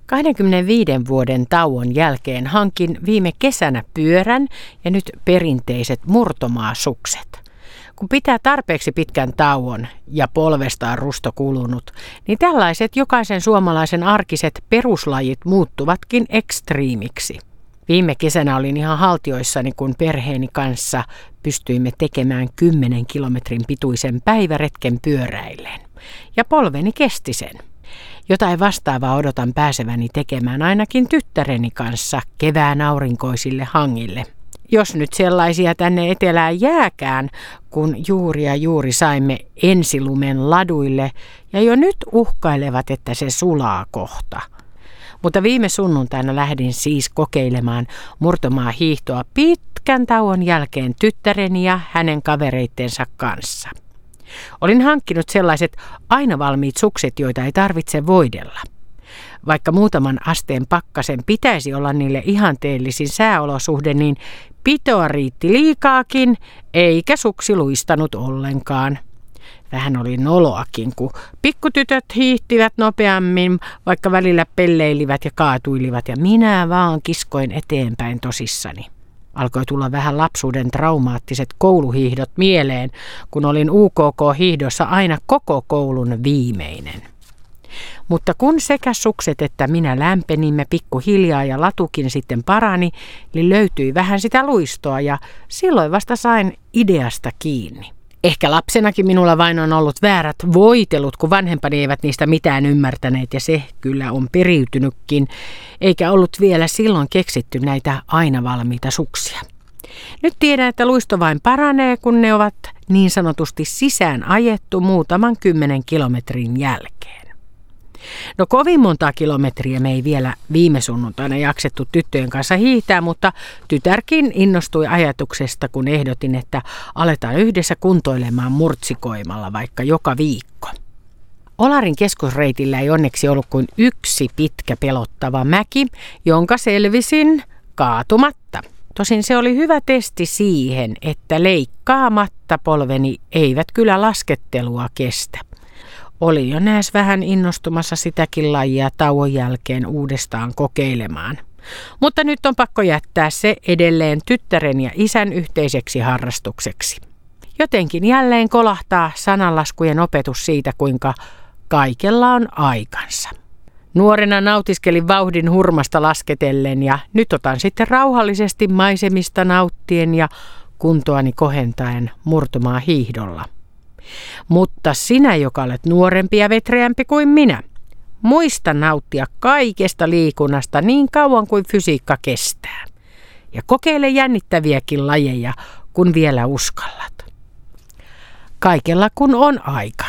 25 vuoden tauon jälkeen hankin viime kesänä pyörän ja nyt perinteiset murtomaasukset. Kun pitää tarpeeksi pitkän tauon ja polvesta on rusto kulunut, niin tällaiset jokaisen suomalaisen arkiset peruslajit muuttuvatkin ekstriimiksi. Viime kesänä olin ihan haltioissani, kun perheeni kanssa pystyimme tekemään 10 kilometrin pituisen päiväretken pyöräillen. Ja polveni kesti sen. Jotain vastaavaa odotan pääseväni tekemään ainakin tyttäreni kanssa kevään aurinkoisille hangille. Jos nyt sellaisia tänne etelään jääkään, kun juuri saimme ensilumen laduille ja jo nyt uhkailevat, että se sulaa kohta. Mutta viime sunnuntaina lähdin siis kokeilemaan murtomaa hiihtoa pitkän tauon jälkeen tyttäreni ja hänen kavereittensa kanssa. Olin hankkinut sellaiset aina valmiit sukset, joita ei tarvitse voidella. Vaikka muutaman asteen pakkasen pitäisi olla niille ihanteellisin sääolosuhde, niin pitoa riitti liikaakin, eikä suksi luistanut ollenkaan. Vähän oli noloakin, kun pikkutytöt hiihtivät nopeammin, vaikka välillä pelleilivät ja kaatuilivat, ja minä vaan kiskoin eteenpäin tosissani. Alkoi tulla vähän lapsuuden traumaattiset kouluhiihdot mieleen, kun olin UKK-hiihdossa aina koko koulun viimeinen. Mutta kun sekä sukset että minä lämpenimme pikkuhiljaa ja latukin sitten parani, niin löytyi vähän sitä luistoa ja silloin vasta sain ideasta kiinni. Ehkä lapsenakin minulla vain on ollut väärät voitelut, kun vanhempani eivät niistä mitään ymmärtäneet ja se kyllä on periytynytkin, eikä ollut vielä silloin keksitty näitä aina valmiita suksia. Nyt tiedän, että luisto vain paranee, kun ne ovat niin sanotusti sisään ajettu muutaman 10 kilometrin jälkeen. No kovin montaa kilometriä me ei vielä viime sunnuntaina jaksettu tyttöjen kanssa hiihtää, mutta tytärkin innostui ajatuksesta, kun ehdotin, että aletaan yhdessä kuntoilemaan murtsikoimalla vaikka joka viikko. Olarin keskusreitillä ei onneksi ollut kuin yksi pitkä pelottava mäki, jonka selvisin kaatumatta. Tosin se oli hyvä testi siihen, että leikkaamatta polveni eivät kyllä laskettelua kestä. Olin jo näes vähän innostumassa sitäkin lajia tauon jälkeen uudestaan kokeilemaan. Mutta nyt on pakko jättää se edelleen tyttären ja isän yhteiseksi harrastukseksi. Jotenkin jälleen kolahtaa sananlaskujen opetus siitä, kuinka kaikella on aikansa. Nuorena nautiskelin vauhdin hurmasta lasketellen ja nyt otan sitten rauhallisesti maisemista nauttien ja kuntoani kohentaen murtomaa hiihdolla. Mutta sinä, joka olet nuorempi ja vetreämpi kuin minä, muista nauttia kaikesta liikunnasta niin kauan kuin fysiikka kestää. Ja kokeile jännittäviäkin lajeja, kun vielä uskallat. Kaikella kun on aika.